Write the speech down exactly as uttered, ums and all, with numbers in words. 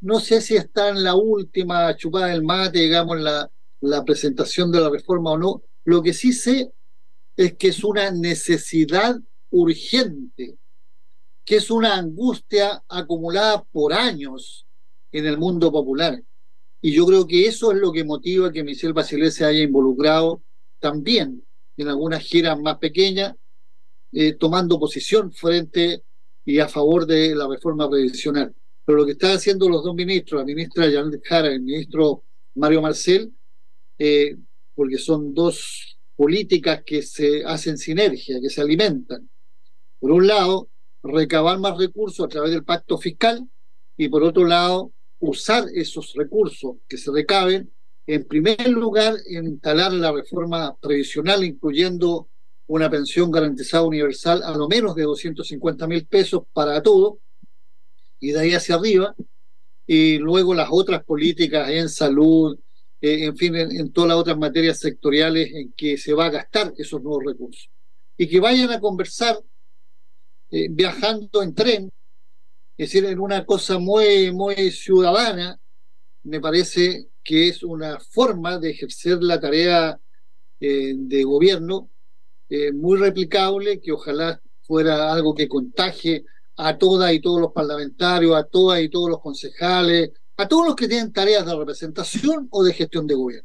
no sé si está en la última chupada del mate, digamos, la, la presentación de la reforma o no. Lo que sí sé es que es una necesidad urgente, que es una angustia acumulada por años en el mundo popular. Y yo creo que eso es lo que motiva que Michelle Bachelet se haya involucrado también en algunas giras más pequeñas, eh, tomando posición frente y a favor de la reforma previsional. Pero lo que están haciendo los dos ministros, la ministra Janet Jara y el ministro Mario Marcel, eh, porque son dos políticas que se hacen sinergia, que se alimentan. Por un lado, recabar más recursos a través del pacto fiscal y por otro lado, usar esos recursos que se recaben, en primer lugar, en instalar la reforma previsional, incluyendo una pensión garantizada universal a lo menos de doscientos cincuenta mil pesos para todo, y de ahí hacia arriba, y luego las otras políticas en salud, eh, en fin, en, en todas las otras materias sectoriales en que se va a gastar esos nuevos recursos. Y que vayan a conversar eh, viajando en tren, es decir, en una cosa muy, muy ciudadana. Me parece que es una forma de ejercer la tarea eh, de gobierno eh, muy replicable, que ojalá fuera algo que contagie a todas y todos los parlamentarios, a todas y todos los concejales, a todos los que tienen tareas de representación o de gestión de gobierno.